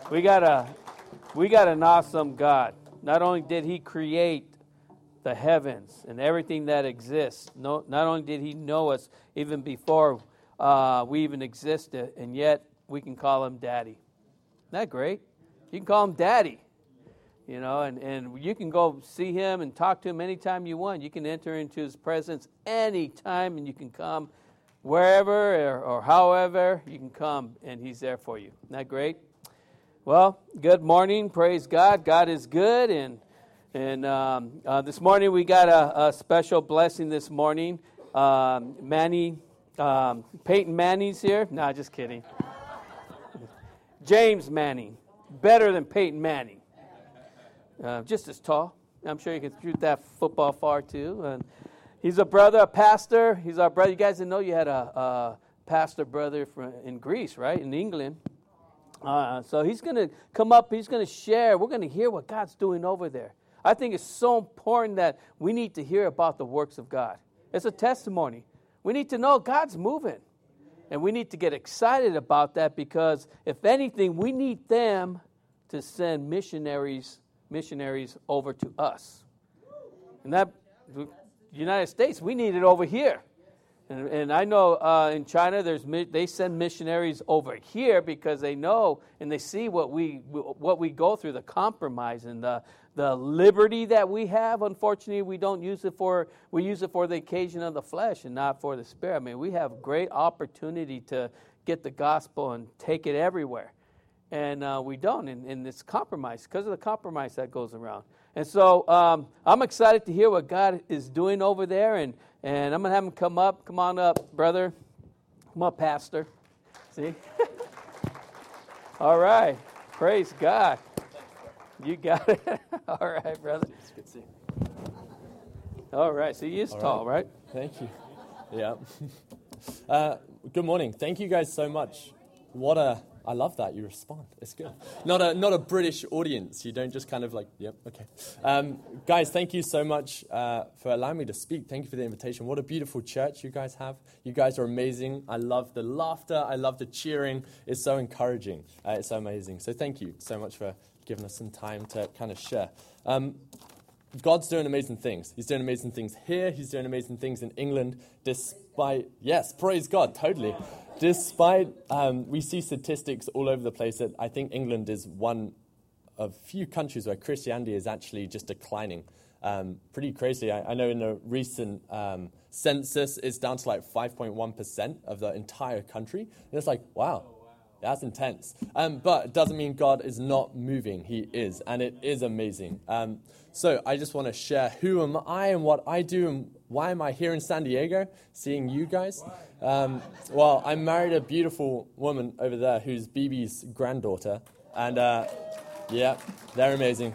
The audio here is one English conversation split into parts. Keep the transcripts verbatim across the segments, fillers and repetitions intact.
We got a we got an awesome God. Not only did he create the heavens and everything that exists, no, not only did he know us even before uh, we even existed, and yet we can call him Daddy. Isn't that great? You can call him Daddy. You know, and, and you can go see him and talk to him anytime you want. You can enter into his presence anytime, and you can come wherever or, or however you can come, and he's there for you. Isn't that great? Well, good morning. Praise God. God is good, and and um, uh, this morning we got a, a special blessing this morning. Um, Manny, um, Peyton Manning's here. No, just kidding. James Manning, better than Peyton Manning. Uh, just as tall. I'm sure you can shoot that football far too. And he's a brother, a pastor. He's our brother. You guys didn't know you had a, a pastor brother from in Greece, right? In England. Uh, so he's going to come up. He's going to share. We're going to hear what God's doing over there. I think it's so important that we need to hear about the works of God. It's a testimony. We need to know God's moving. And we need to get excited about that because, if anything, we need them to send missionaries missionaries over to us. And that, the United States, we need it over here. And, and I know uh, in China, there's they send missionaries over here because they know and they see what we what we go through, the compromise and the the liberty that we have. Unfortunately, we don't use it for we use it for the occasion of the flesh and not for the spirit. I mean, we have great opportunity to get the gospel and take it everywhere. And uh, we don't, and, and it's compromise because of the compromise that goes around. And so um, I'm excited to hear what God is doing over there, and, and I'm going to have him come up. Come on up, brother. Come on, pastor. See? All right. Praise God. You got it. All right, brother. It's good to see you. All right. So he is All tall, right. right? Thank you. Yeah. uh, good morning. Thank you guys so much. What a... I love that you respond. It's good. Not a not a British audience. You don't just kind of like, yep, okay. Um, guys, thank you so much uh, for allowing me to speak. Thank you for the invitation. What a beautiful church you guys have. You guys are amazing. I love the laughter. I love the cheering. It's so encouraging. Uh, it's so amazing. So thank you so much for giving us some time to kind of share. Um, God's doing amazing things. He's doing amazing things here. He's doing amazing things in England, despite, yes, praise God, totally. Despite, um, we see statistics all over the place that I think England is one of few countries where Christianity is actually just declining. Um, pretty crazy. I, I know in a recent um, census, it's down to like five point one percent of the entire country. And it's like, wow. That's intense. Um, but it doesn't mean God is not moving. He is, and it is amazing. Um, so I just want to share who am I and what I do and why am I here in San Diego seeing you guys. Um, well, I married a beautiful woman over there who's B B's granddaughter. And uh, yeah, they're amazing.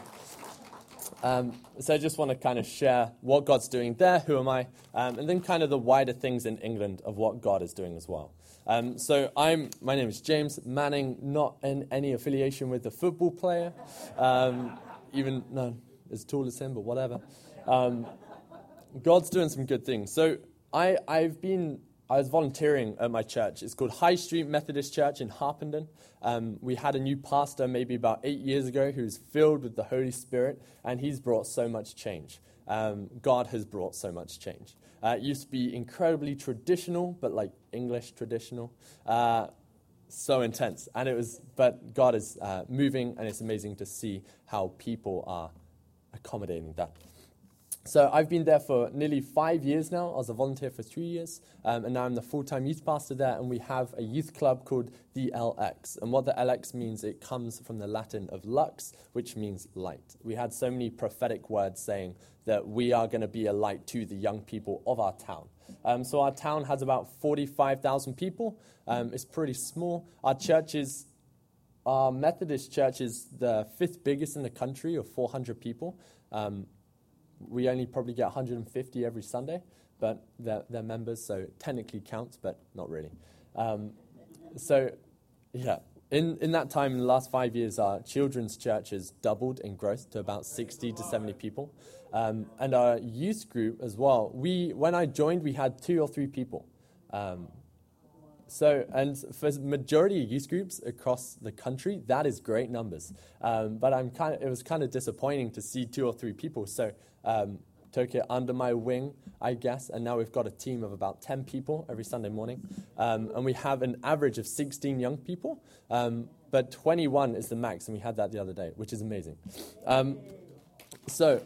Um, so I just want to kind of share what God's doing there, who am I, um, and then kind of the wider things in England of what God is doing as well. Um, so I'm. My name is James Manning, not in any affiliation with the football player, um, even no, as tall as him, but whatever. Um, God's doing some good things. So I, I've been. I was volunteering at my church. It's called High Street Methodist Church in Harpenden. Um, we had a new pastor maybe about eight years ago who's filled with the Holy Spirit, and he's brought so much change. Um, God has brought so much change. Uh, it used to be incredibly traditional, but like English traditional, uh, so intense. And it was, but God is uh, moving, and it's amazing to see how people are accommodating that. So I've been there for nearly five years now. I was a volunteer for three years, um, and now I'm the full-time youth pastor there, and we have a youth club called the L X. And what the L X means, it comes from the Latin of lux, which means light. We had so many prophetic words saying that we are going to be a light to the young people of our town. Um, so our town has about forty-five thousand people. Um, it's pretty small. Our church is, our Methodist church is the fifth biggest in the country of four hundred people. Um, We only probably get one hundred fifty every Sunday, but they're, they're members, so it technically counts, but not really. Um, so, yeah, in, in that time, in the last five years, our children's church has doubled in growth to about sixty to seventy people. Um, and our youth group as well, we when I joined, we had two or three people. Um, so, and for majority of youth groups across the country, that is great numbers. Um, but I'm kind of, it was kind of disappointing to see two or three people. So, um, took it under my wing, I guess, and now we've got a team of about ten people every Sunday morning. Um, and we have an average of sixteen young people, um, but twenty-one is the max, and we had that the other day, which is amazing. Um, so,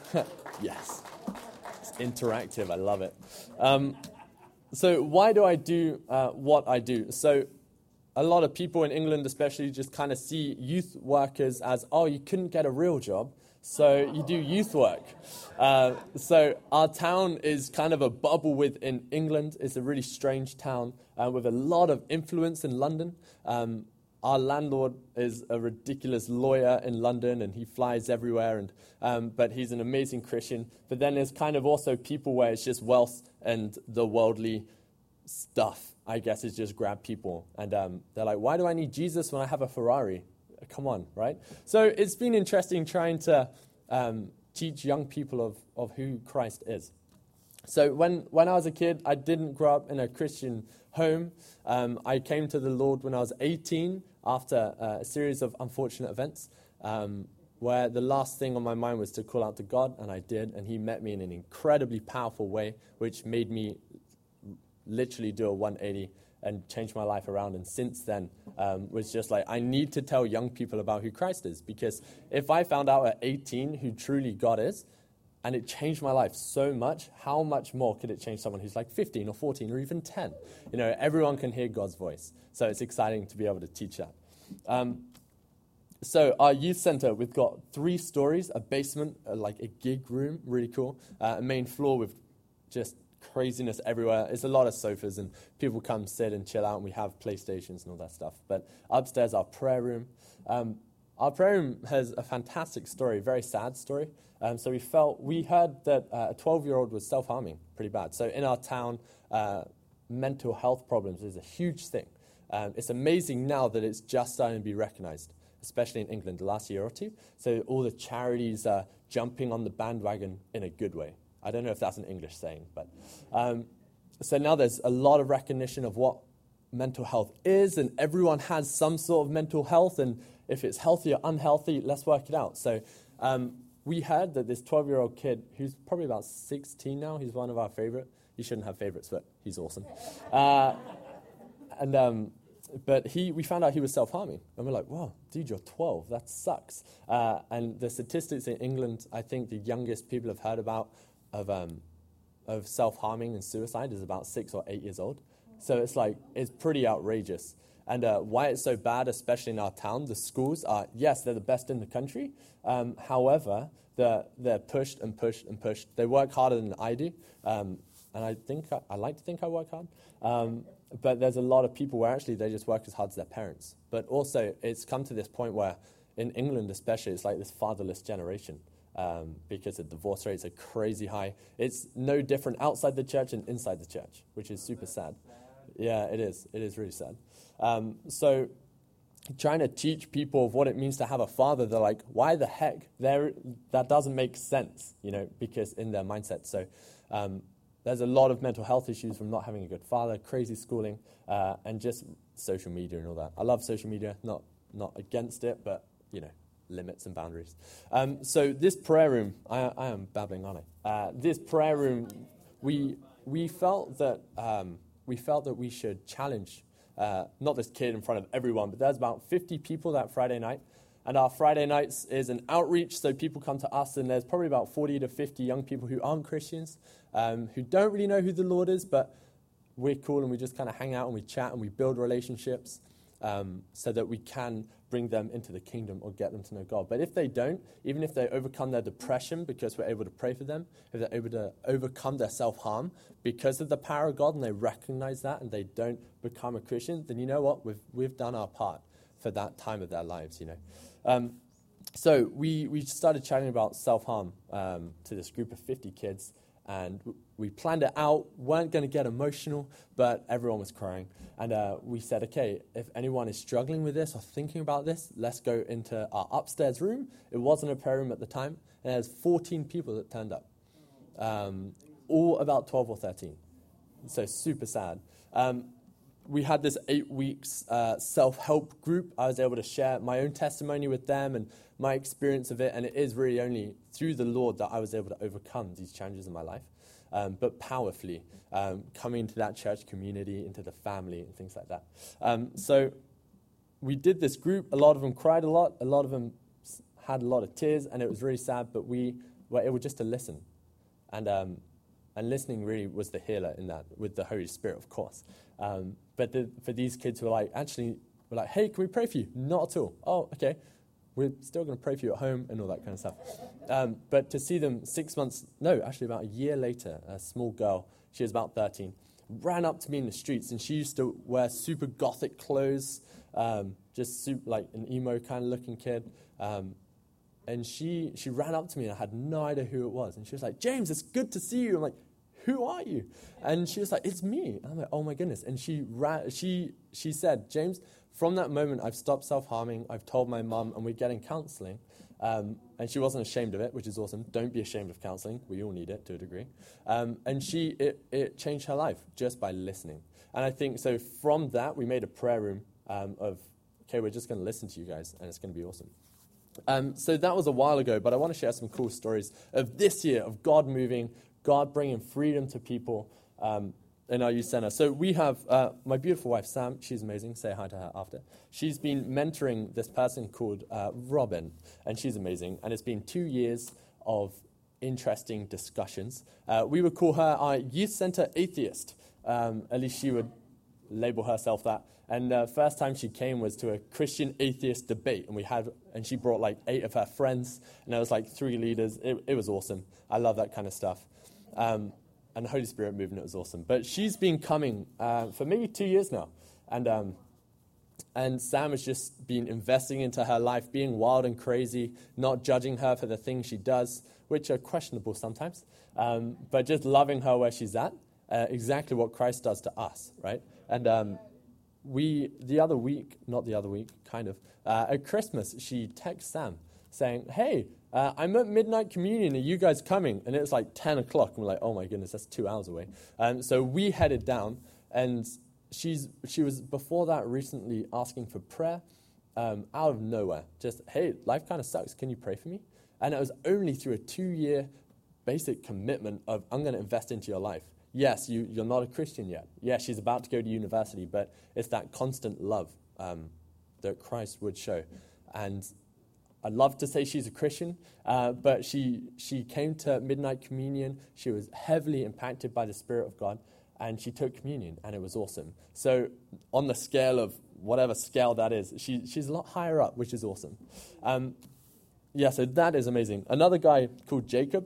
yes, it's interactive, I love it. Um, So why do I do uh, what I do? So a lot of people in England especially just kind of see youth workers as, oh, you couldn't get a real job, so you do youth work. Uh, so our town is kind of a bubble within England. It's a really strange town uh, with a lot of influence in London. Um, our landlord is a ridiculous lawyer in London, and he flies everywhere, and um, but he's an amazing Christian. But then there's kind of also people where it's just wealth and the worldly stuff, I guess, is just grab people. And um, they're like, why do I need Jesus when I have a Ferrari? Come on, right? So it's been interesting trying to um, teach young people of, of who Christ is. So when, when I was a kid, I didn't grow up in a Christian home. Um, I came to the Lord when I was eighteen after uh, a series of unfortunate events um, where the last thing on my mind was to call out to God, and I did, and he met me in an incredibly powerful way, which made me literally do a one eighty and change my life around. And since then, um, was just like, I need to tell young people about who Christ is, because if I found out at eighteen who truly God is, and it changed my life so much, how much more could it change someone who's like fifteen or fourteen or even ten? You know, everyone can hear God's voice. So it's exciting to be able to teach that. Um, so our youth center, we've got three stories, a basement, uh, like a gig room, really cool, uh, a main floor with just craziness everywhere. It's a lot of sofas, and people come sit and chill out, and we have PlayStations and all that stuff. But upstairs, our prayer room. Um, our prayer room has a fantastic story, very sad story. Um, so we felt, we heard that uh, a twelve-year-old was self-harming pretty bad. So in our town, uh, mental health problems is a huge thing. Um, it's amazing now that it's just starting to be recognized, especially in England the last year or two. So all the charities are jumping on the bandwagon in a good way. I don't know if that's an English saying, but um, so now there's a lot of recognition of what mental health is, and everyone has some sort of mental health, and if it's healthy or unhealthy, let's work it out. So um, we heard that this twelve-year-old kid, who's probably about sixteen now, he's one of our favorite. You shouldn't have favorites, but he's awesome. Uh, and um, but he, we found out he was self-harming, and we're like, "Whoa, dude, you're twelve. That sucks." Uh, and the statistics in England, I think the youngest people have heard about of um, of self-harming and suicide is about six or eight years old. So it's like it's pretty outrageous. And uh, why it's so bad, especially in our town, the schools are, yes, they're the best in the country. Um, however, they're, they're pushed and pushed and pushed. They work harder than I do. Um, and I think I, I like to think I work hard. Um, but there's a lot of people where actually they just work as hard as their parents. But also it's come to this point where in England especially, it's like this fatherless generation. Um, because the divorce rates are crazy high. It's no different outside the church and inside the church, which is super sad. Yeah, it is. It is really sad. Um, so trying to teach people of what it means to have a father, they're like, why the heck? There, that doesn't make sense, you know, because in their mindset. So um, there's a lot of mental health issues from not having a good father, crazy schooling, uh, and just social media and all that. I love social media, not not against it, but, you know, limits and boundaries. Um, so this prayer room, I, I am babbling, aren't I? Uh, this prayer room, we we felt that um, we felt that we should challenge uh, not this kid in front of everyone, but there's about fifty people that Friday night, and our Friday nights is an outreach. So people come to us, and there's probably about forty to fifty young people who aren't Christians, um, who don't really know who the Lord is, but we're cool, and we just kind of hang out and we chat and we build relationships um, so that we can bring them into the kingdom or get them to know God. But if they don't, even if they overcome their depression because we're able to pray for them, if they're able to overcome their self-harm because of the power of God and they recognize that and they don't become a Christian, then you know what? We've we've done our part for that time of their lives, you know. Um, so we, we started chatting about self-harm um, to this group of fifty kids, and we planned it out, weren't going to get emotional, but everyone was crying. And uh, we said, okay, if anyone is struggling with this or thinking about this, let's go into our upstairs room. It wasn't a prayer room at the time, and there's fourteen people that turned up, um, all about twelve or thirteen. So super sad. Um, we had this eight weeks uh, self-help group. I was able to share my own testimony with them and my experience of it. And it is really only through the Lord that I was able to overcome these challenges in my life, um, but powerfully, um, coming into that church community, into the family and things like that. Um, so we did this group. A lot of them cried a lot. A lot of them had a lot of tears, and it was really sad, but we were able just to listen. And um, and listening really was the healer in that, with the Holy Spirit, of course. Um, but the, for these kids who were like, actually, were like, hey, can we pray for you? Not at all. Oh, okay. We're still going to pray for you at home and all that kind of stuff. Um, but to see them six months, no, actually about a year later, a small girl, she was about thirteen, ran up to me in the streets, and she used to wear super gothic clothes, um, just super, like an emo kind of looking kid. Um, and she she ran up to me, and I had no idea who it was. And she was like, James, it's good to see you. I'm like, who are you? And she was like, it's me. And I'm like, oh my goodness. And she ran, she she said, James, from that moment, I've stopped self-harming. I've told my mum, and we're getting counseling. Um, and she wasn't ashamed of it, which is awesome. Don't be ashamed of counseling. We all need it to a degree. Um, and she it, it changed her life just by listening. And I think, so from that, we made a prayer room um, of, okay, we're just going to listen to you guys, and it's going to be awesome. Um, so that was a while ago, but I want to share some cool stories of this year, of God moving, God bringing freedom to people um, in our youth center. So we have uh, my beautiful wife, Sam. She's amazing. Say hi to her after. She's been mentoring this person called uh, Robin, and she's amazing. And it's been two years of interesting discussions. Uh, we would call her our youth center atheist. Um, at least she would label herself that. And the uh, first time she came was to a Christian atheist debate, and we had, and she brought like eight of her friends, and there was like three leaders. It, it was awesome. I love that kind of stuff. Um, and the Holy Spirit movement was awesome. But she's been coming uh, for maybe two years now, and um, and Sam has just been investing into her life, being wild and crazy, not judging her for the things she does, which are questionable sometimes, um, but just loving her where she's at, uh, exactly what Christ does to us, right? And um, we, the other week, not the other week, kind of, uh, at Christmas, she texts Sam saying, hey, uh, I'm at Midnight Communion. Are you guys coming? And it was like ten o'clock. And we're like, oh my goodness, that's two hours away. Um, so we headed down, and she's she was, before that, recently asking for prayer um, out of nowhere. Just, hey, life kind of sucks. Can you pray for me? And it was only through a two-year basic commitment of, I'm going to invest into your life. Yes, you, you're not a Christian yet. Yes, she's about to go to university, but it's that constant love um, that Christ would show. And I'd love to say she's a Christian, uh, but she she came to Midnight Communion. She was heavily impacted by the Spirit of God, and she took communion, and it was awesome. So on the scale of whatever scale that is, she she's a lot higher up, which is awesome. Um, yeah, so that is amazing. Another guy called Jacob,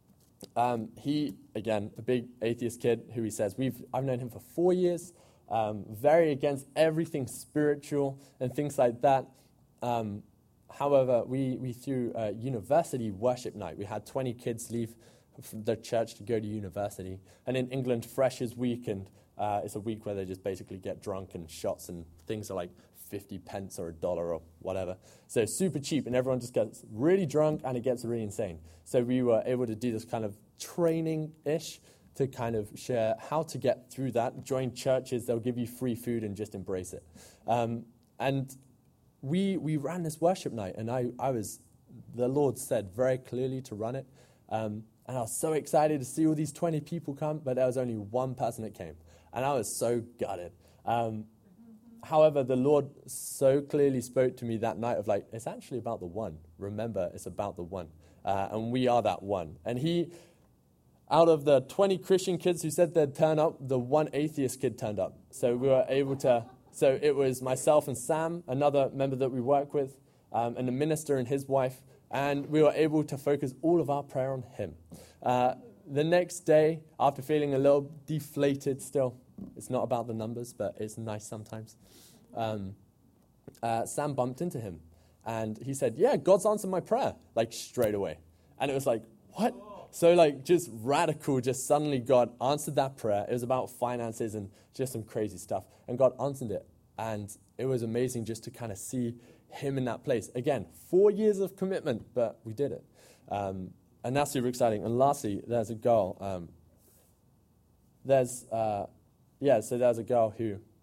Um, he, again, a big atheist kid who he says, we've I've known him for four years, um, very against everything spiritual and things like that. Um, however, we, we threw a university worship night. We had twenty kids leave from the church to go to university. And in England, Freshers Week, and uh, it's a week where they just basically get drunk, and shots and things are like fifty pence or a dollar or whatever. So super cheap, and everyone just gets really drunk, and it gets really insane. So we were able to do this kind of training-ish to kind of share how to get through that. Join churches, they'll give you free food, and just embrace it. Um, and we we ran this worship night, and I, I was, the Lord said very clearly to run it. Um, and I was so excited to see all these twenty people come, but there was only one person that came. And I was so gutted. Um, However, the Lord so clearly spoke to me that night of like, it's actually about the one. Remember, it's about the one. Uh, and we are that one. And he, out of the twenty Christian kids who said they'd turn up, the one atheist kid turned up. So we were able to, so it was myself and Sam, another member that we work with, um, and the minister and his wife. And we were able to focus all of our prayer on him. Uh, the next day, after feeling a little deflated still, it's not about the numbers, but it's nice sometimes. Um, uh, Sam bumped into him, and he said, yeah, God's answered my prayer, like straight away. And it was like, what? So like just radical, just suddenly God answered that prayer. It was about finances and just some crazy stuff. And God answered it. And it was amazing just to kind of see him in that place. Again, four years of commitment, but we did it. Um, and that's super exciting. And lastly, there's a girl. Um, there's... Uh, Yeah, so there's a girl who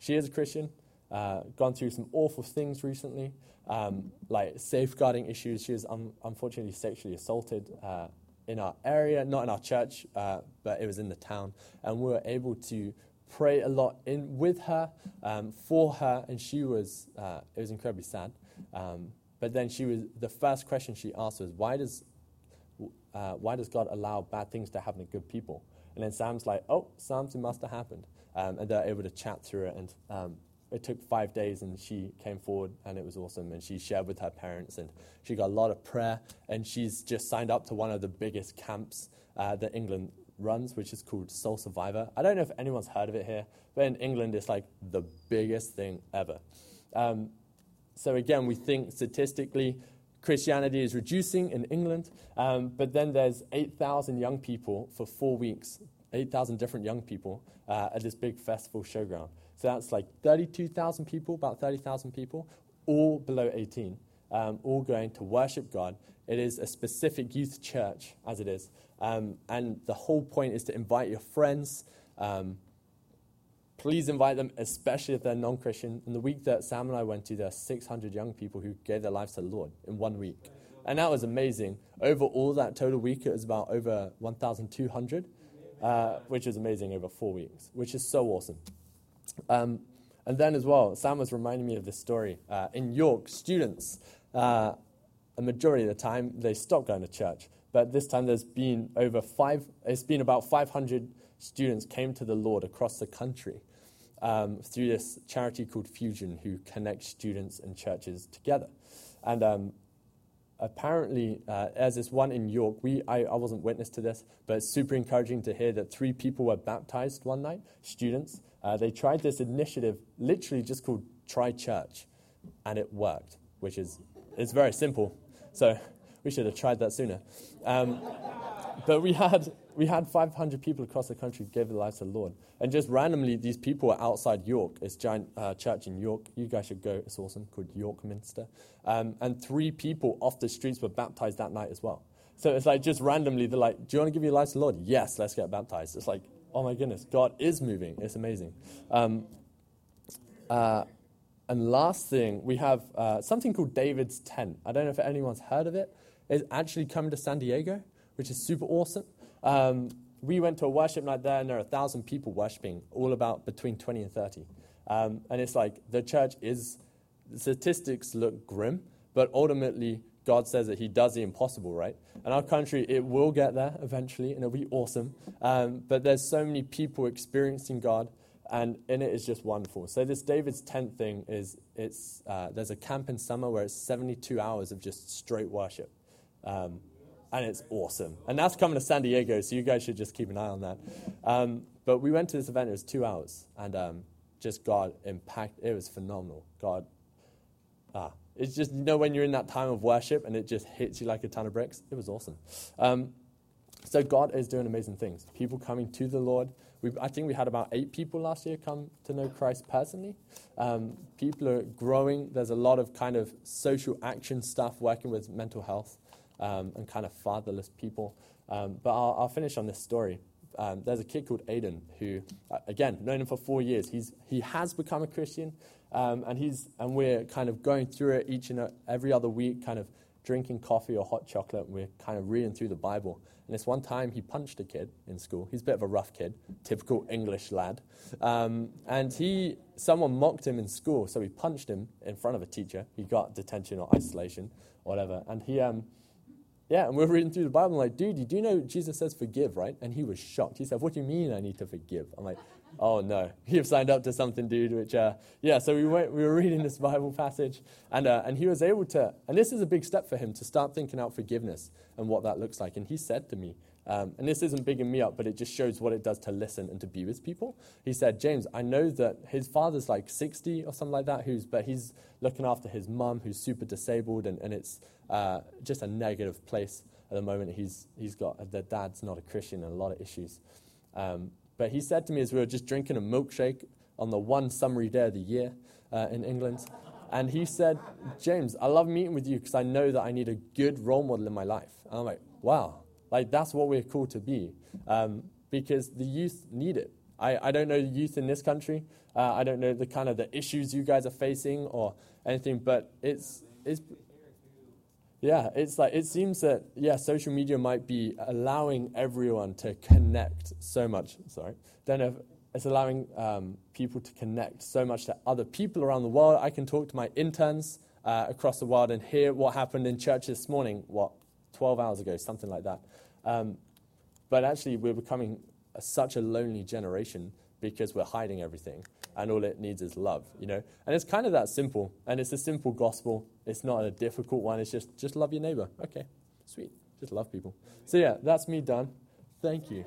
she is a Christian, uh, gone through some awful things recently, um, like safeguarding issues. She was un- unfortunately sexually assaulted uh, in our area, not in our church, uh, but it was in the town. And we were able to pray a lot in with her, um, for her, and she was, uh, it was incredibly sad. Um, but then she was, the first question she asked was, why does, uh, why does God allow bad things to happen to good people? And then Sam's like, oh, something must have happened. Um, and they're able to chat through it. And um, it took five days, and she came forward, and it was awesome. And she shared with her parents, and she got a lot of prayer. And she's just signed up to one of the biggest camps uh, that England runs, which is called Soul Survivor. I don't know if anyone's heard of it here, but in England, it's like the biggest thing ever. Um, so again, we think statistically, Christianity is reducing in England, um, but then there's eight thousand young people for four weeks, eight thousand different young people uh, at this big festival showground. So that's like thirty-two thousand people, about thirty thousand people, all below eighteen, um, all going to worship God. It is a specific youth church, as it is. Um, and the whole point is to invite your friends. Um, please invite them, especially if they're non-Christian. In the week that Sam and I went to, there were six hundred young people who gave their lives to the Lord in one week. And that was amazing. Over all that total week, it was about over one thousand two hundred, uh, which is amazing over four weeks, which is so awesome. Um, and then as well, Sam was reminding me of this story. Uh, in York, students, uh, a majority of the time, they stop going to church. But this time there's been over five, it's been about five hundred students came to the Lord across the country um, through this charity called Fusion, who connects students and churches together. And um, apparently, uh, as this one in York, we I, I wasn't witness to this, but it's super encouraging to hear that three people were baptized one night, students. Uh, they tried this initiative, literally just called Try Church, and it worked, which is it's very simple. So we should have tried that sooner. Um, but we had we had five hundred people across the country who gave their lives to the Lord. And just randomly, these people were outside York. It's a giant uh, church in York. You guys should go. It's awesome, called York Minster. Um, and three people off the streets were baptized that night as well. So it's like just randomly, they're like, do you want to give your life to the Lord? Yes, let's get baptized. It's like, oh my goodness, God is moving. It's amazing. Um, uh, and last thing, we have uh, something called David's Tent. I don't know if anyone's heard of it. It's actually coming to San Diego, which is super awesome. Um, we went to a worship night there, and there are a thousand people worshiping, all about between twenty and thirty. Um, and it's like the church is, the statistics look grim, but ultimately God says that he does the impossible, right? And our country, it will get there eventually, and it'll be awesome. Um, but there's so many people experiencing God, and in it is just wonderful. So this David's Tent thing is, it's uh, there's a camp in summer where it's seventy-two hours of just straight worship. Um, and it's awesome. And that's coming to San Diego, so you guys should just keep an eye on that. Um, but we went to this event, it was two hours, and um, just God impact, it was phenomenal. God, ah, it's just, you know, when you're in that time of worship and it just hits you like a ton of bricks, it was awesome. Um, so God is doing amazing things. People coming to the Lord. We, I think we had about eight people last year come to know Christ personally. Um, people are growing. There's a lot of kind of social action stuff, working with mental health um, and kind of fatherless people. Um, but I'll, I'll finish on this story. Um, there's a kid called Aiden who, uh, again, known him for four years. He's he has become a Christian, um, and he's and we're kind of going through it each and every other week, kind of drinking coffee or hot chocolate. And we're kind of reading through the Bible. And this one time, he punched a kid in school. He's a bit of a rough kid, typical English lad. Um, and he, someone mocked him in school, so he punched him in front of a teacher. He got detention or isolation, or whatever. And he, um, yeah, and we're reading through the Bible. I'm like, dude, you do know Jesus says forgive, right? And he was shocked. He said, what do you mean I need to forgive? I'm like, oh no, you've signed up to something, dude. Which, uh, yeah. So we went, we were reading this Bible passage, and uh, and he was able to. And this is a big step for him to start thinking out forgiveness and what that looks like. And he said to me, um, and this isn't bigging me up, but it just shows what it does to listen and to be with people. He said, James, I know that his father's like sixty or something like that, who's but he's looking after his mum who's super disabled, and and it's uh, just a negative place at the moment. He's he's got their dad's not a Christian and a lot of issues. Um, But he said to me as we were just drinking a milkshake on the one summery day of the year uh, in England, and he said, James, I love meeting with you because I know that I need a good role model in my life. And I'm like, wow, like that's what we're called to be, um, because the youth need it. I, I don't know youth in this country. Uh, I don't know the kind of the issues you guys are facing or anything, but it's it's yeah, it's like it seems that yeah, social media might be allowing everyone to connect so much. Sorry, don't know if it's allowing um, people to connect so much to other people around the world. I can talk to my interns uh, across the world and hear what happened in church this morning. What twelve hours ago, something like that. Um, but actually, we're becoming a, such a lonely generation because we're hiding everything, and all it needs is love, you know. And it's kind of that simple, and it's a simple gospel. It's not a difficult one. It's just, just love your neighbor. Okay, sweet. Just love people. So yeah, that's me done. Thank you.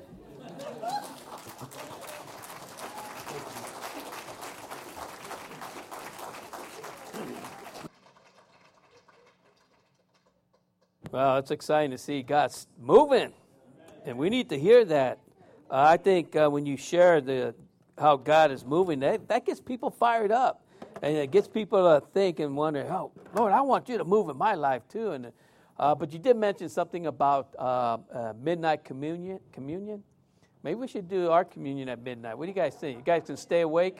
Well, it's exciting to see God's moving, and we need to hear that. Uh, I think uh, when you share the how God is moving, that, that gets people fired up, and it gets people to think and wonder, oh, Lord, I want you to move in my life too. And uh, but you did mention something about uh, uh, midnight communion. Communion. Maybe we should do our communion at midnight. What do you guys think? You guys can stay awake?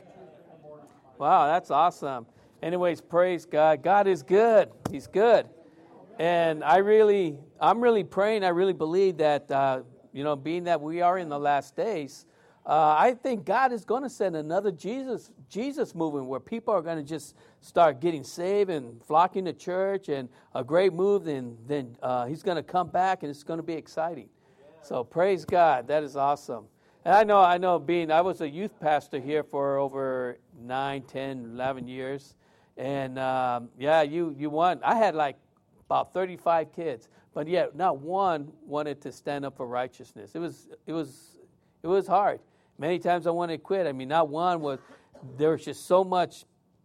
Wow, that's awesome. Anyways, praise God. God is good. He's good. And I really, I'm really praying, I really believe that, uh, you know, being that we are in the last days, uh, I think God is going to send another Jesus Jesus movement where people are going to just start getting saved and flocking to church, and a great move, and then uh, he's going to come back, and it's going to be exciting. So praise God. That is awesome. And I know, I know being, I was a youth pastor here for over nine, ten, eleven years. And um, yeah, you, you won. I had like about thirty-five kids, but yet not one wanted to stand up for righteousness. It was it was it was hard. Many times I wanted to quit. I mean, not one was. There was just so much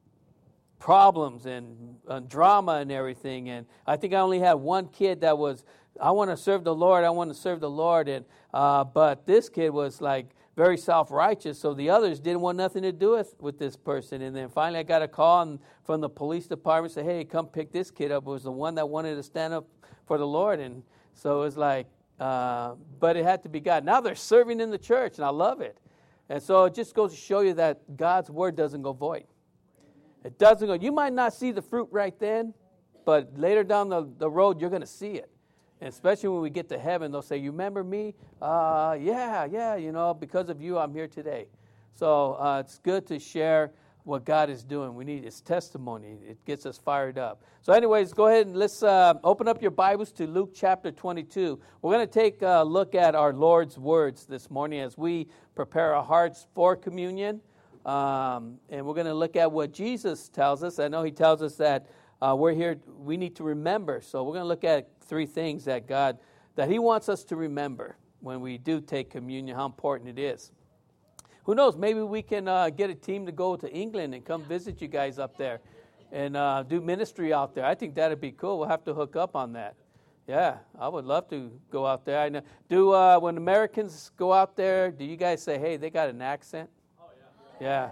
problems and, and drama and everything. And I think I only had one kid that was, I want to serve the Lord. I want to serve the Lord. And uh, but this kid was like very self-righteous, so the others didn't want nothing to do with, with this person. And then finally I got a call and, from the police department, said, hey, come pick this kid up. It was the one that wanted to stand up for the Lord. And so it was like, uh, but it had to be God. Now they're serving in the church, and I love it. And so it just goes to show you that God's word doesn't go void. It doesn't go. You might not see the fruit right then, but later down the, the road, you're going to see it. And especially when we get to heaven, they'll say, you remember me? Uh, yeah, yeah, you know, because of you, I'm here today. So uh, it's good to share what God is doing. We need his testimony. It gets us fired up. So anyways, go ahead and let's uh, open up your Bibles to Luke chapter twenty-two. We're going to take a look at our Lord's words this morning as we prepare our hearts for communion. Um, and we're going to look at what Jesus tells us. I know he tells us that uh, we're here, we need to remember. So we're going to look at three things that God, that he wants us to remember when we do take communion, how important it is. Who knows, maybe we can uh, get a team to go to England and come visit you guys up there and uh, do ministry out there. I think that would be cool. We'll have to hook up on that. Yeah, I would love to go out there. I know. Do uh, when Americans go out there, do you guys say, hey, they got an accent? Oh, yeah.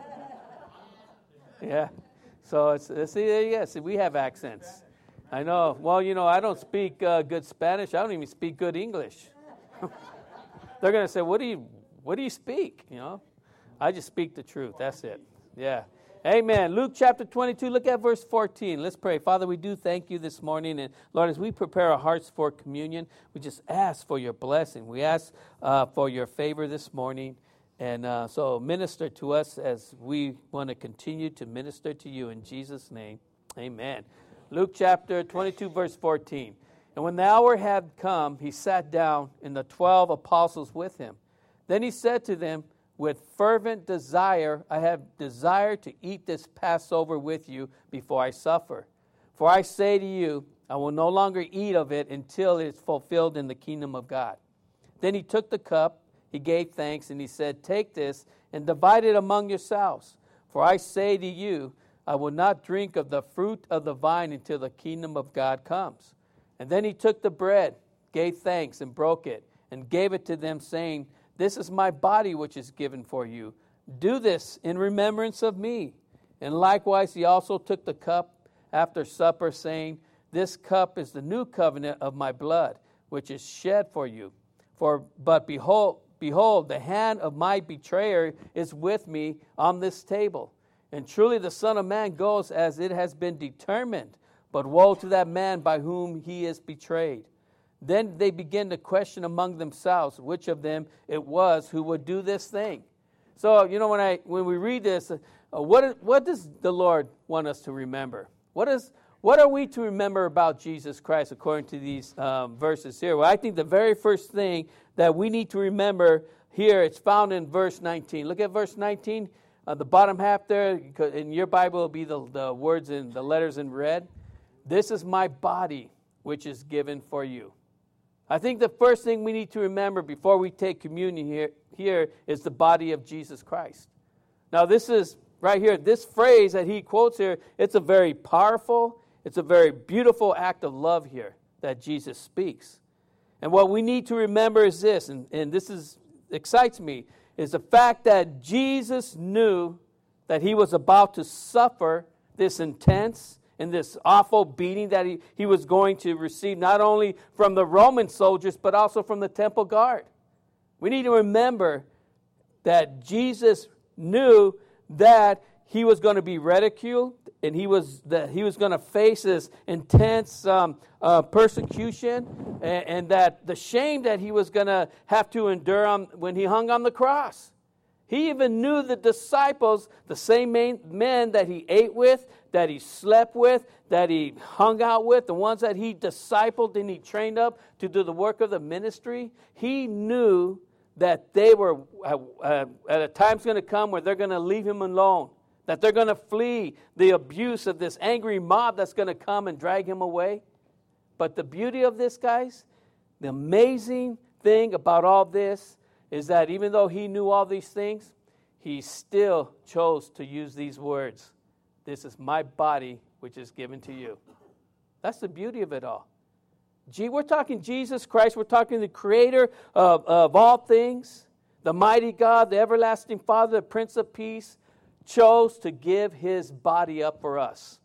Yeah. Yeah. So, it's, it's, yeah, see, we have accents. I know. Well, you know, I don't speak uh, good Spanish. I don't even speak good English. They're going to say, what do you what do you speak? You know, I just speak the truth. That's it. Yeah. Amen. Luke chapter twenty-two, look at verse fourteen. Let's pray. Father, we do thank you this morning. And Lord, as we prepare our hearts for communion, we just ask for your blessing. We ask uh, for your favor this morning. And uh, so minister to us as we want to continue to minister to you in Jesus' name. Amen. Luke chapter twenty-two, verse fourteen. And when the hour had come, he sat down, and the twelve apostles with him. Then he said to them, with fervent desire, I have desired to eat this Passover with you before I suffer. For I say to you, I will no longer eat of it until it is fulfilled in the kingdom of God. Then he took the cup, he gave thanks, and he said, take this and divide it among yourselves. For I say to you, I will not drink of the fruit of the vine until the kingdom of God comes. And then he took the bread, gave thanks, and broke it, and gave it to them, saying, this is my body which is given for you. Do this in remembrance of me. And likewise he also took the cup after supper, saying, this cup is the new covenant of my blood, which is shed for you. For but behold, behold, the hand of my betrayer is with me on this table. And truly the Son of Man goes as it has been determined, but woe to that man by whom he is betrayed. Then they begin to question among themselves which of them it was who would do this thing. So, you know, when I when we read this, uh, what what does the Lord want us to remember? What is what are we to remember about Jesus Christ according to these um, verses here? Well, I think the very first thing that we need to remember here, it's found in verse nineteen. Look at verse nineteen, uh, the bottom half there. In your Bible, will be the, the words and the letters in red. This is my body, which is given for you. I think the first thing we need to remember before we take communion here, here is the body of Jesus Christ. Now, this is right here, this phrase that he quotes here, it's a very powerful, it's a very beautiful act of love here that Jesus speaks. And what we need to remember is this, and, and this is excites me, is the fact that Jesus knew that he was about to suffer this intense and this awful beating that he, he was going to receive, not only from the Roman soldiers, but also from the temple guard. We need to remember that Jesus knew that he was going to be ridiculed, and he was that he was going to face this intense um, uh, persecution, and, and that the shame that he was going to have to endure on, when he hung on the cross. He even knew the disciples, the same main, men that he ate with, that he slept with, that he hung out with, the ones that he discipled and he trained up to do the work of the ministry. He knew that they were, uh, uh, at a time's going to come where they're going to leave him alone, that they're going to flee the abuse of this angry mob that's going to come and drag him away. But the beauty of this, guys, the amazing thing about all this is that even though he knew all these things, he still chose to use these words. This is my body, which is given to you. That's the beauty of it all. Gee, we're talking Jesus Christ. We're talking the creator of, of all things, the mighty God, the everlasting Father, the Prince of Peace, chose to give his body up for us.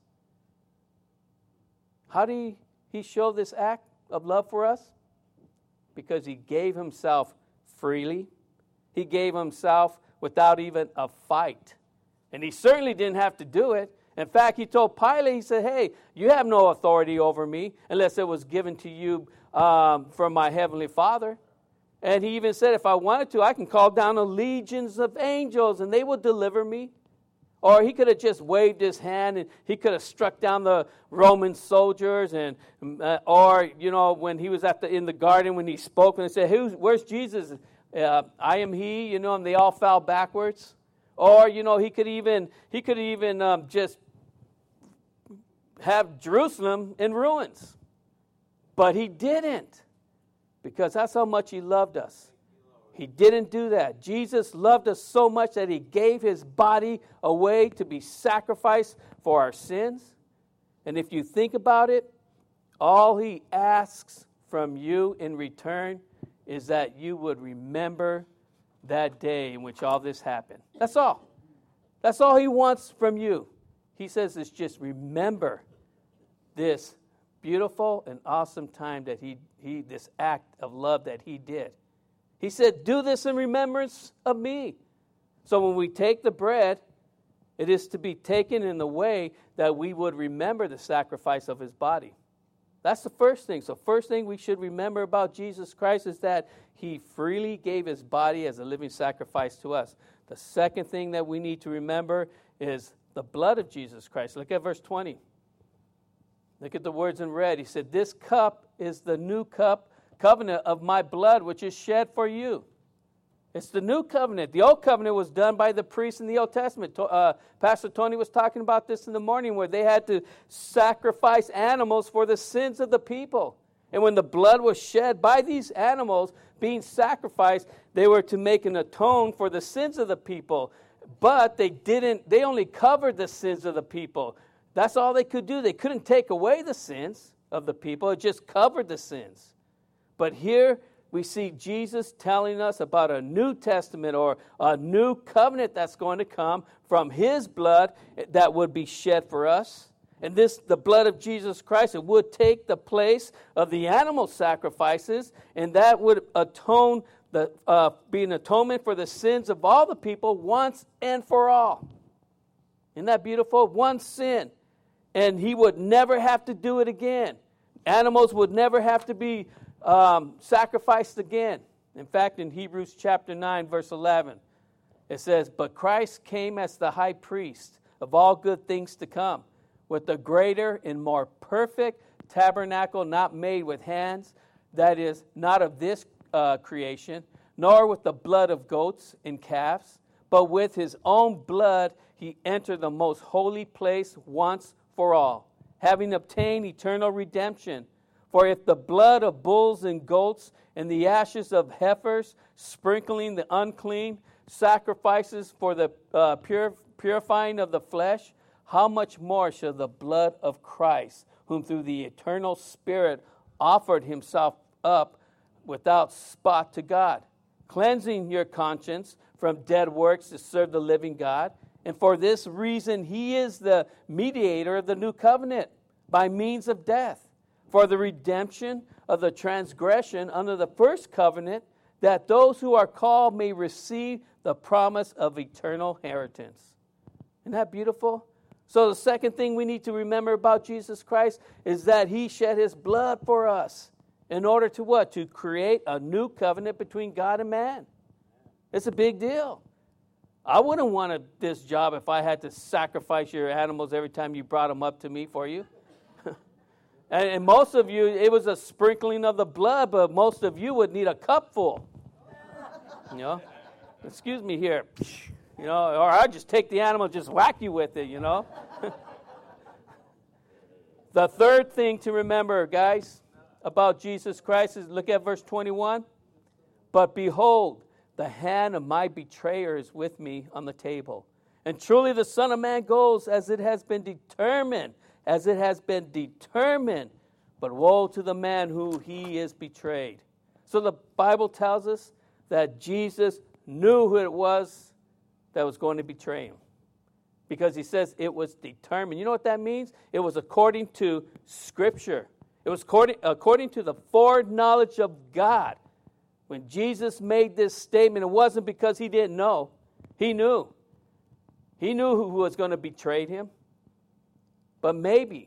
How did he, he show this act of love for us? Because he gave himself freely. He gave himself without even a fight. And he certainly didn't have to do it. In fact, he told Pilate, he said, hey, you have no authority over me unless it was given to you um, from my heavenly Father. And he even said, if I wanted to, I can call down the legions of angels and they will deliver me. Or he could have just waved his hand and he could have struck down the Roman soldiers. And uh, or, you know, when he was at the in the garden, when he spoke and they said, Who's, where's Jesus? Uh, I am he, you know, and they all fell backwards. Or, you know, he could even he could even um, just have Jerusalem in ruins. But he didn't, because that's how much he loved us. He didn't do that. Jesus loved us so much that he gave his body away to be sacrificed for our sins. And if you think about it, all he asks from you in return is that you would remember that day in which all this happened. That's all. That's all he wants from you. He says it's just remember this beautiful and awesome time that he, he this act of love that he did. He said, do this in remembrance of me. So when we take the bread, it is to be taken in the way that we would remember the sacrifice of his body. That's the first thing. So first thing we should remember about Jesus Christ is that he freely gave his body as a living sacrifice to us. The second thing that we need to remember is the blood of Jesus Christ. Look at verse twenty. Look at the words in red. He said, this cup is the new cup covenant of my blood, which is shed for you. It's the new covenant. The old covenant was done by the priests in the Old Testament. Uh, Pastor Tony was talking about this in the morning, where they had to sacrifice animals for the sins of the people. And when the blood was shed by these animals being sacrificed, they were to make an atone for the sins of the people. But they didn't, they only covered the sins of the people. That's all they could do. They couldn't take away the sins of the people. It just covered the sins. But here we see Jesus telling us about a New Testament or a new covenant that's going to come from his blood that would be shed for us. And this, the blood of Jesus Christ, it would take the place of the animal sacrifices, and that would atone the uh, be an atonement for the sins of all the people once and for all. Isn't that beautiful? One sin. And he would never have to do it again. Animals would never have to be um, sacrificed again. In fact, in Hebrews chapter nine, verse eleven, it says, "But Christ came as the high priest of all good things to come, with a greater and more perfect tabernacle not made with hands, that is, not of this uh, creation, nor with the blood of goats and calves, but with his own blood he entered the most holy place once for all, having obtained eternal redemption. For if the blood of bulls and goats and the ashes of heifers, sprinkling the unclean, sacrifices for the uh, pure, purifying of the flesh, how much more shall the blood of Christ, whom through the eternal Spirit offered himself up without spot to God, cleansing your conscience from dead works to serve the living God. And for this reason he is the mediator of the new covenant by means of death, for the redemption of the transgression under the first covenant, that those who are called may receive the promise of eternal inheritance." Isn't that beautiful? So the second thing we need to remember about Jesus Christ is that he shed his blood for us in order to what? To create a new covenant between God and man. It's a big deal. I wouldn't want a, this job if I had to sacrifice your animals every time you brought them up to me for you. and, and most of you, it was a sprinkling of the blood, but most of you would need a cupful. You know? Excuse me here. You know, or I'd just take the animal and just whack you with it, you know. The third thing to remember, guys, about Jesus Christ is, look at verse twenty-one. "But behold, the hand of my betrayer is with me on the table. And truly the Son of Man goes as it has been determined, as it has been determined. But woe to the man who he is betrayed." So the Bible tells us that Jesus knew who it was that was going to betray him, because he says it was determined. You know what that means? It was according to Scripture. It was according, according to the foreknowledge of God. When Jesus made this statement, it wasn't because he didn't know. He knew. He knew who was going to betray him. But maybe,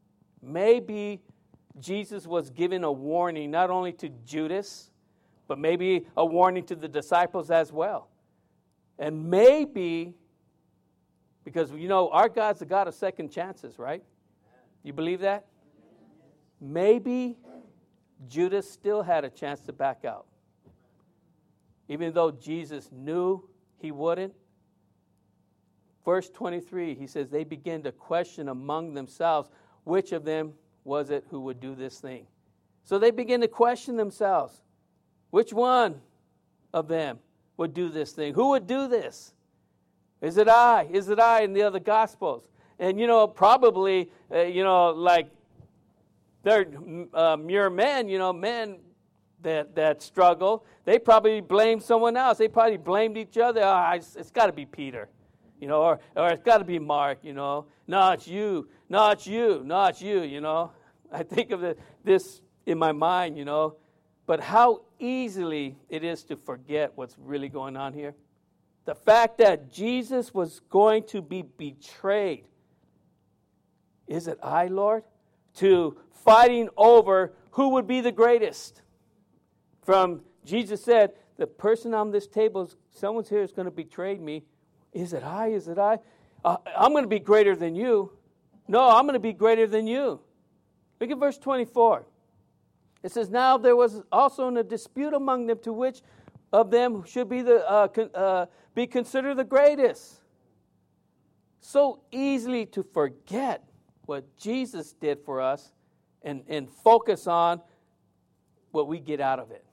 maybe Jesus was giving a warning not only to Judas, but maybe a warning to the disciples as well. And maybe, because, you know, our God's a God of second chances, right? You believe that? Maybe Judas still had a chance to back out. Even though Jesus knew he wouldn't. Verse twenty-three, he says, they began to question among themselves which of them was it who would do this thing. So they begin to question themselves. Which one of them would do this thing? Who would do this? Is it I? Is it I in the other Gospels? And, you know, probably, uh, you know, like, they're uh, mere men, you know, men that that struggle. They probably blamed someone else. They probably blamed each other. Oh, it's, it's got to be Peter, you know, or, or it's got to be Mark, you know. No, it's you. No, it's you. No, it's you, you know. I think of the, this in my mind, you know. But how easily it is to forget what's really going on here. The fact that Jesus was going to be betrayed. Is it I, Lord? To fighting over who would be the greatest. From Jesus said, the person on this table, someone's here is going to betray me. Is it I? Is it I? Uh, I'm going to be greater than you. No, I'm going to be greater than you. Look at verse twenty-four. It says, now there was also a dispute among them to which of them should be the uh, con, uh, be considered the greatest. So easily to forget what Jesus did for us and, and focus on what we get out of it.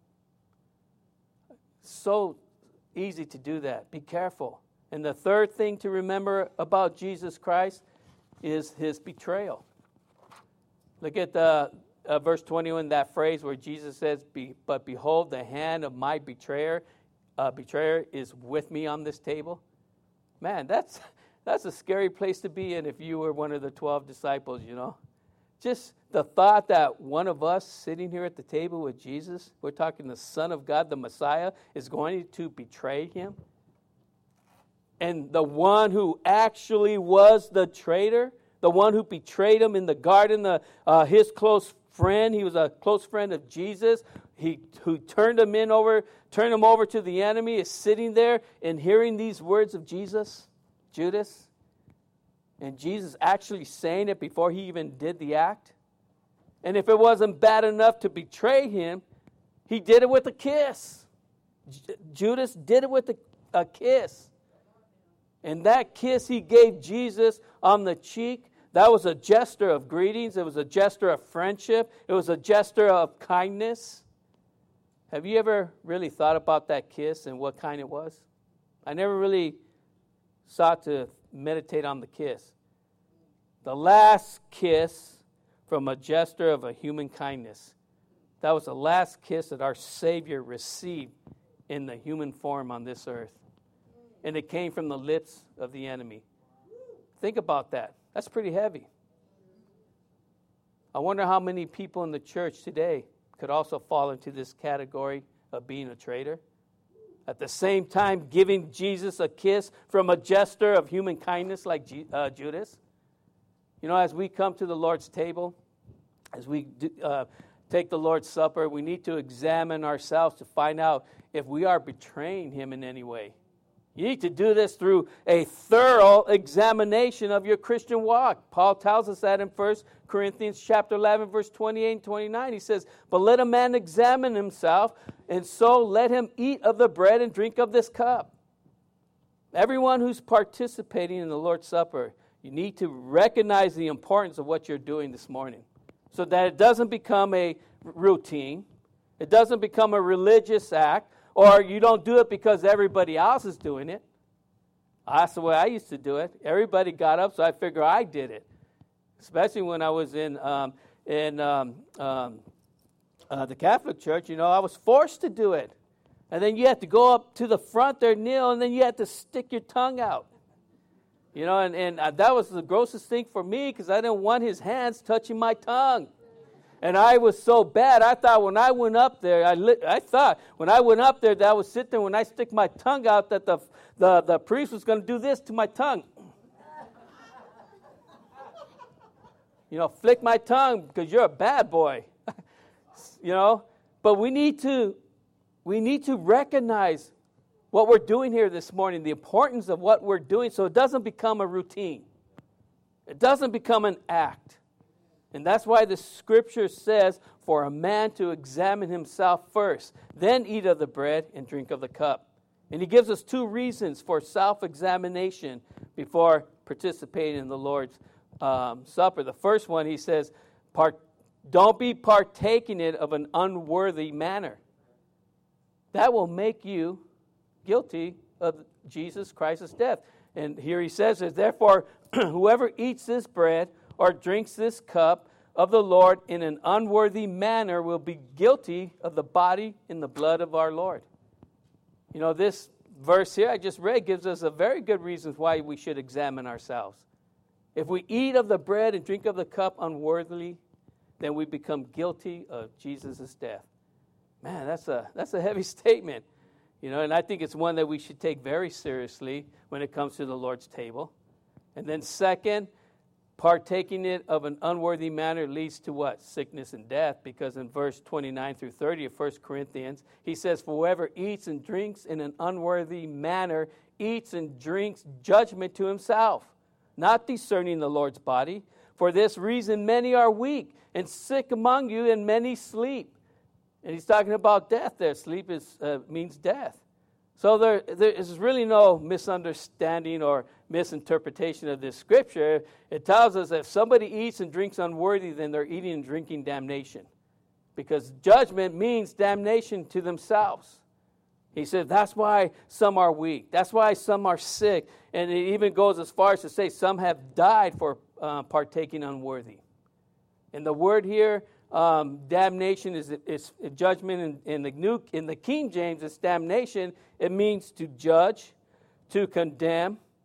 So easy to do that. Be careful. And the third thing to remember about Jesus Christ is his betrayal. Look at the uh, verse twenty-one, that phrase where Jesus says, Be, but behold, the hand of my betrayer, uh, betrayer is with me on this table. Man, that's that's a scary place to be in if you were one of the twelve disciples, you know. Just the thought that one of us sitting here at the table with Jesus, we're talking the Son of God, the Messiah, is going to betray him. And the one who actually was the traitor, the one who betrayed him in the garden, the, uh, his close friend, he was a close friend of Jesus, he who turned him in over, turned him over to the enemy, is sitting there and hearing these words of Jesus, Judas. And Jesus actually saying it before he even did the act. And if it wasn't bad enough to betray him, he did it with a kiss. J- Judas did it with a, a kiss. And that kiss he gave Jesus on the cheek, that was a gesture of greetings. It was a gesture of friendship. It was a gesture of kindness. Have you ever really thought about that kiss and what kind it was? I never really sought to meditate on the kiss. The last kiss from a gesture of a human kindness. That was the last kiss that our Savior received in the human form on this earth. And it came from the lips of the enemy. Think about that. That's pretty heavy. I wonder how many people in the church today could also fall into this category of being a traitor. At the same time, giving Jesus a kiss from a gesture of human kindness like G- uh, Judas. You know, as we come to the Lord's table, as we do, uh, take the Lord's Supper, we need to examine ourselves to find out if we are betraying him in any way. You need to do this through a thorough examination of your Christian walk. Paul tells us that in First Corinthians chapter eleven, verse twenty-eight and twenty-nine. He says, "But let a man examine himself, and so let him eat of the bread and drink of this cup." Everyone who's participating in the Lord's Supper, you need to recognize the importance of what you're doing this morning so that it doesn't become a routine. It doesn't become a religious act, or you don't do it because everybody else is doing it. That's the way I used to do it. Everybody got up, so I figure I did it. Especially when I was in um, in um, um, uh, the Catholic Church, you know, I was forced to do it. And then you had to go up to the front there, kneel, and then you had to stick your tongue out. You know, and, and uh, that was the grossest thing for me because I didn't want his hands touching my tongue. And I was so bad, I thought when I went up there, I li- I thought when I went up there that I would sit there when I stick my tongue out that the, the, the priest was going to do this to my tongue. You know, flick my tongue because you're a bad boy. You know, but we need to we need to recognize what we're doing here this morning, the importance of what we're doing so it doesn't become a routine. It doesn't become an act. And that's why the scripture says for a man to examine himself first, then eat of the bread and drink of the cup. And he gives us two reasons for self-examination before participating in the Lord's um, Supper. The first one, he says, part, don't be partaking it of an unworthy manner. That will make you guilty of Jesus Christ's death. And here he says, therefore, whoever eats this bread or drinks this cup of the Lord in an unworthy manner will be guilty of the body and the blood of our Lord. You know, this verse here I just read gives us a very good reason why we should examine ourselves. If we eat of the bread and drink of the cup unworthily, then we become guilty of Jesus' death. Man, that's a that's a heavy statement. You know, and I think it's one that we should take very seriously when it comes to the Lord's table. And then second, partaking it of an unworthy manner leads to what? Sickness and death, because in verse twenty-nine through thirty of First Corinthians, he says, for whoever eats and drinks in an unworthy manner eats and drinks judgment to himself, not discerning the Lord's body. For this reason many are weak and sick among you, and many sleep. And he's talking about death there. Sleep is uh, means death. So there, there is really no misunderstanding or misinterpretation of this scripture. It tells us that if somebody eats and drinks unworthy, then they're eating and drinking damnation. Because judgment means damnation to themselves. He said that's why some are weak. That's why some are sick. And it even goes as far as to say some have died for uh, partaking unworthy. And the word here, Um, damnation is, is judgment in, in the new in the King James. It's damnation. It means to judge, to condemn,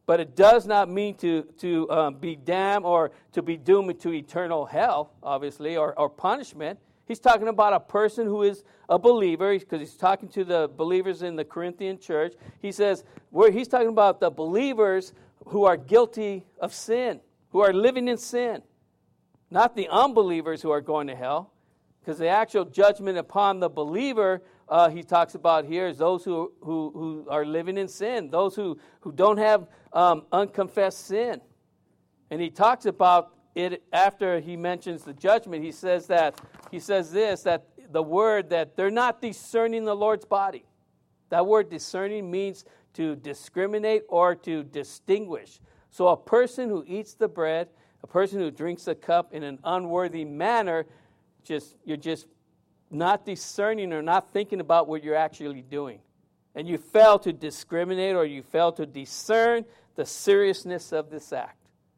But it does not mean to, to um, be damned or to be doomed to eternal hell, obviously, or, or punishment. He's talking about a person who is a believer, because he's talking to the believers in the Corinthian church. He says, where he's talking about the believers who are guilty of sin, who are living in sin, not the unbelievers who are going to hell, because the actual judgment upon the believer, uh, he talks about here, is those who, who, who are living in sin, those who, who don't have um, unconfessed sin. And he talks about it after he mentions the judgment. He says that, he says this, that the word that they're not discerning the Lord's body. That word discerning means to discriminate or to distinguish. So a person who eats the bread, a person who drinks the cup in an unworthy manner, just you're just not discerning or not thinking about what you're actually doing. And you fail to discriminate or you fail to discern the seriousness of this act.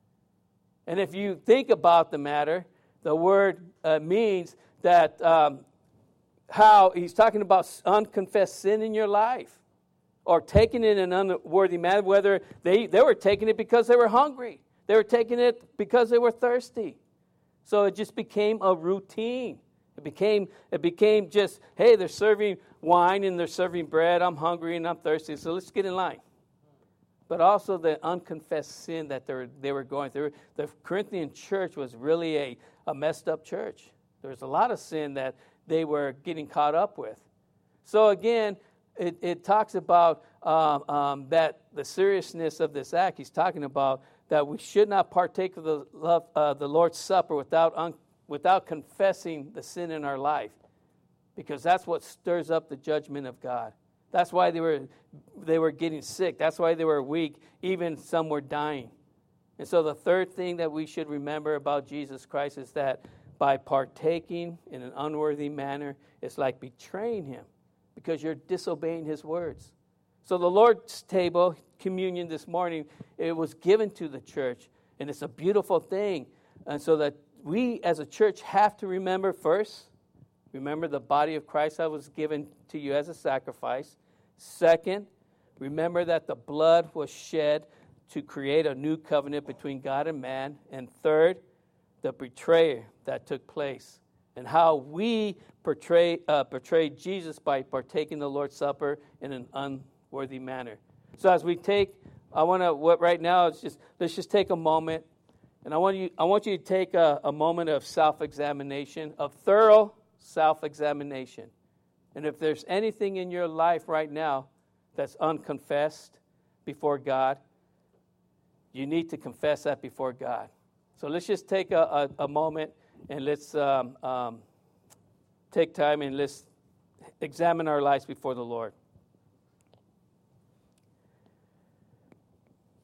And if you think about the matter, the word uh, means that um, how he's talking about unconfessed sin in your life or taking it in an unworthy manner, whether they, they were taking it because they were hungry. They were taking it because they were thirsty. So it just became a routine. It became it became just, hey, they're serving wine and they're serving bread. I'm hungry and I'm thirsty, so let's get in line. But also the unconfessed sin that they were, they were going through. The Corinthian church was really a, a messed up church. There was a lot of sin that they were getting caught up with. So again, it, it talks about um, um, that the seriousness of this act. He's talking about that we should not partake of the love, uh, the Lord's Supper without un, without confessing the sin in our life, because that's what stirs up the judgment of God. That's why they were they were getting sick. That's why they were weak. Even some were dying. And so the third thing that we should remember about Jesus Christ is that by partaking in an unworthy manner, it's like betraying him, because you're disobeying his words. So the Lord's table, communion this morning, it was given to the church, and it's a beautiful thing. And so that we as a church have to remember first, remember the body of Christ that was given to you as a sacrifice. Second, remember that the blood was shed to create a new covenant between God and man. And third, the betrayal that took place and how we portray, uh, portrayed Jesus by partaking the Lord's Supper in an unworthy manner. So as we take, I want to, what right now is just, let's just take a moment. And I want you, I want you to take a, a moment of self-examination, of thorough self-examination. And if there's anything in your life right now that's unconfessed before God, you need to confess that before God. So let's just take a, a, a moment and let's um, um, take time and let's examine our lives before the Lord.